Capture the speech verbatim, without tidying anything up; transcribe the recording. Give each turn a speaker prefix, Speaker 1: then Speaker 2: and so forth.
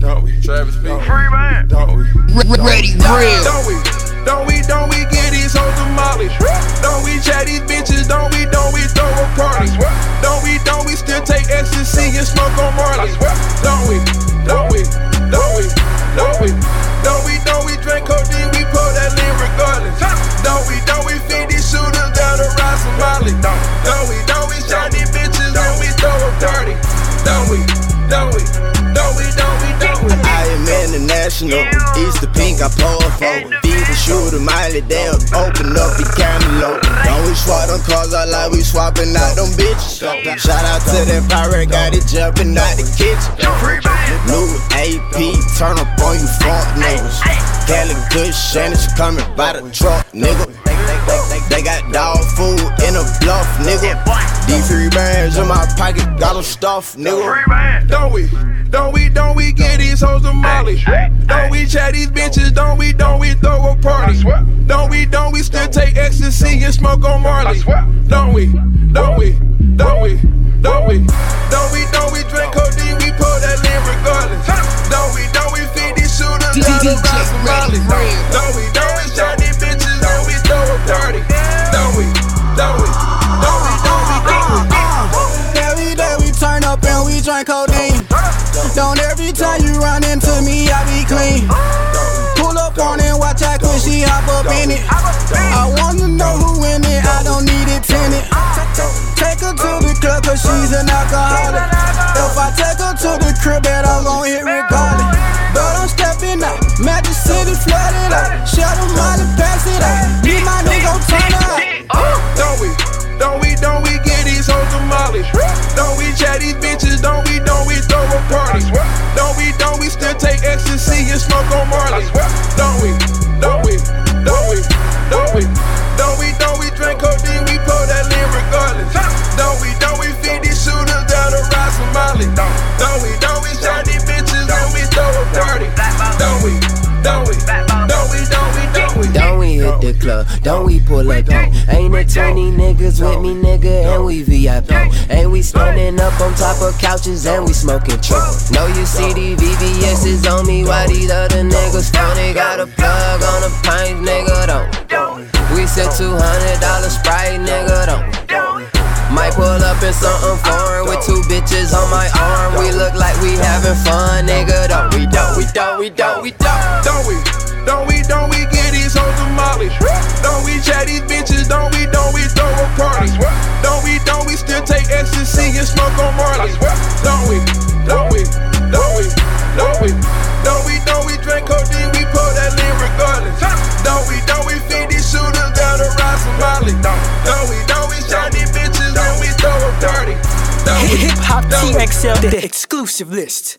Speaker 1: Don't we? Travis P.
Speaker 2: Free man.
Speaker 1: Don't we?
Speaker 3: Ready, real.
Speaker 1: Don't we? Don't we? Don't we get these hoes demolished? Don't we chat these bitches? Don't we? Don't we throw a party? Don't we? Don't we still take ecstasy and smoke on Marley? Don't we? Don't we? Don't we? Don't we? Don't we? Don't we drink codeine? We pull that lean regardless. Don't we? Don't we feed these shooters down to ride Somali? Don't we? Don't we shot these bitches and we throw a party? Don't we? Don't we? Don't we? Don't we? Don't we?
Speaker 4: I am international, Easter pink, I pour a phone. Diva shooter, Miley, they'll open up the camera. Don't we swap them cars out like we swapping out them bitches. Shout out to that pirate, got it jumping out the kitchen. New A P, turn up on you front niggas. Cali good Shannon's coming by the truck, nigga. They got dog food in a bluff, nigga. These three bands in my pocket, got them stuffed, nigga.
Speaker 1: Don't we? Don't we? Don't we get these hoes demolished? Don't we chat these bitches? Don't we? Don't we throw a party? Don't we? Don't we still take ecstasy and smoke on Marley? Don't we? Don't we? Don't we? Don't we? Don't we? Don't we drink codeine? We pull that lean regardless. Don't we? Don't we feed these shooters down to ride Somali? Don't we? Don't we shot these bitches? Don't we throw a party? Don't we? Don't we? Don't we? Don't we? Don't we?
Speaker 5: Every day we turn up and we drink codeine. Don't every time you run into me, I be clean. Pull up on it, watch out cause she hop up in it. I wanna know who in it, I don't need it tinted. Take her to the club cause she's an alcoholic. If I take her to the crib, bet I'm gon' hit regardless. But I'm stepping out, Magic City flooded out. Shut them out and pass it out. Me my nigga gon' turn her out.
Speaker 1: Don't we? Don't we? Don't we get these hoes demolished? Don't we chat these bitches? Don't we? Don't we throw a party? Don't we? Don't we still take ecstasy and smoke on Marley? Don't we? Don't we? Don't we? Don't we? Don't we? Don't we drink codeine? We pull that lean regardless. Don't we? Don't we feed these shooters down to ride Somali? Don't we? Don't we shot these bitches and we throw a party? Don't we? Don't we? Don't we? Don't we? Don't we?
Speaker 3: Don't we hit the club? Don't we pull up though? Ain't it twenty niggas with me, nigga, and we V I P. Ain't we standing up on top of couches and we smoking true. Know you see these V V S's on me, why these other niggas phony? Got a plug on the pint, nigga, don't. We said two hundred dollar Sprite, nigga, don't. Might pull up in something foreign with two bitches on my arm. We look like we having fun, nigga, don't. We don't, we don't, we don't, we don't.
Speaker 1: Don't we? Don't we? Don't we get these hoes demolished? Don't we chat these bitches? Don't we? Don't we throw a party? Don't we? Don't we still take ecstasy and smoke on Marley? Don't we? Don't we? Don't we? Don't we? Don't we? Don't we drink codeine? We pull that lean regardless. Don't we? Don't we feed these shooters down to ride Somali? Don't we? Don't we shot these bitches and we throw a party?
Speaker 6: Hip Hop T X L, the exclusive list.